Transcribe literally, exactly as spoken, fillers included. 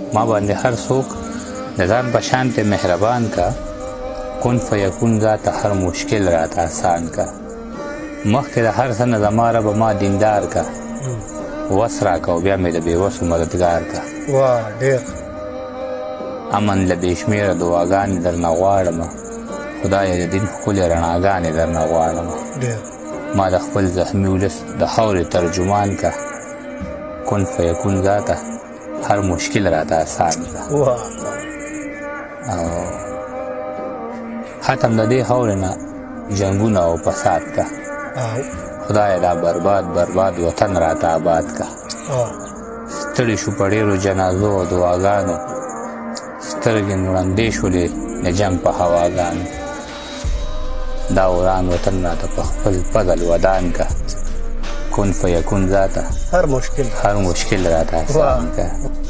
ما باندې هر څوک د ځان په شان ته مهربان کا کن فیکون ذاته هر مشکل راته آسان کا مخکې د هر څه نه زما ربه ما دیندار کا وس راکه او بیا مې د بېوسو مددګار کا واه ډېر امن له بې شمېره دعاګانې درنه غواړمه خدایه د دین ښکلې رڼاګانې درنه غواړمه ما د خپل زخمي ولس د خاورې ترجمان کا کن فیکون ذاته هر مشکل راته آسان کا او ختم د دې خاورې نه جنګونه او فساد کا خدایه دا برباد برباد وطن راته آباد کا ستړي شو په ډېرو جنازو او دعاګانو سترګې نړندې شولې د جنګ په هواګانو دا وران وطن راته په خپل فضل ودان کا کن فیکون ذاته هر مشکل هر مشکل راته آسان کا